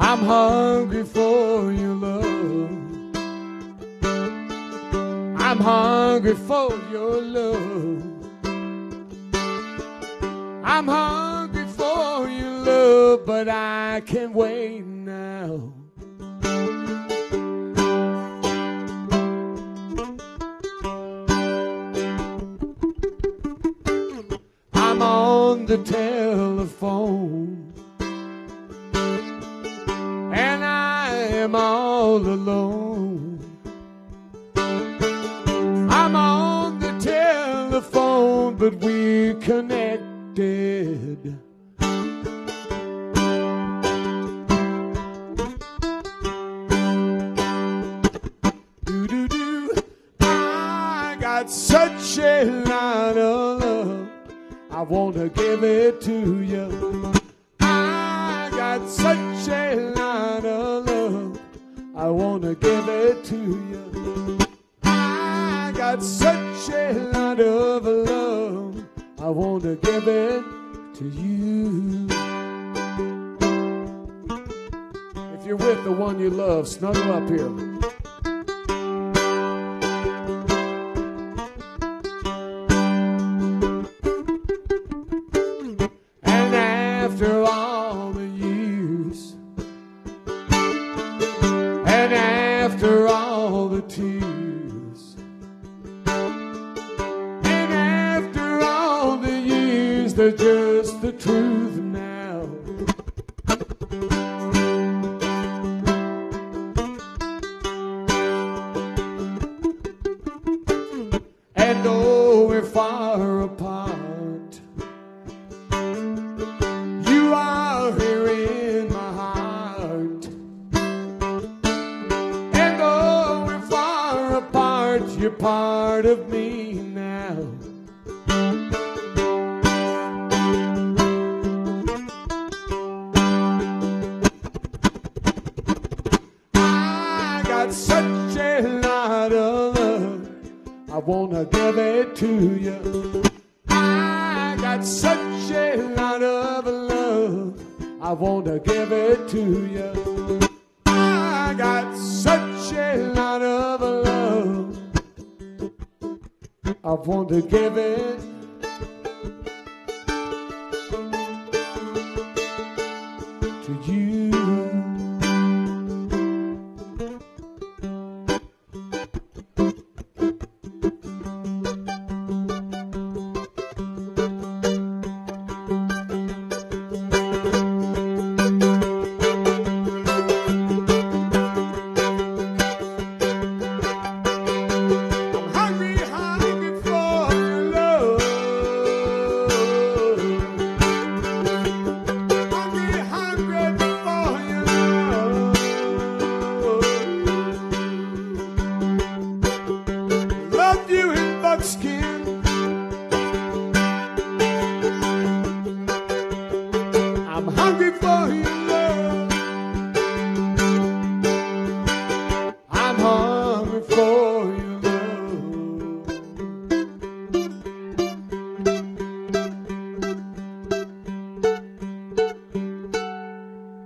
I'm hungry for your love. I'm hungry for your love. I'm hungry for your love, but I can't wait now. I'm on the telephone, and I am all alone. I'm on the telephone, but we're connected. Do-do-do. I got such a lot of love, I want to give it to you. I got such a lot of love, I want to give it to you. I got such a lot of love, I want to give it to you. If you're with the one you love, snuggle up here. And after all the years, and after all the tears, and after all the years, they're just the truth now. And though we're far apart, you are here in my heart. And though we're far apart, you're part of me now. I got such a lot of love, I wanna give it to you. I got such a lot of love, I wanna give it to you. I got such a lot of love, I want to give it to you.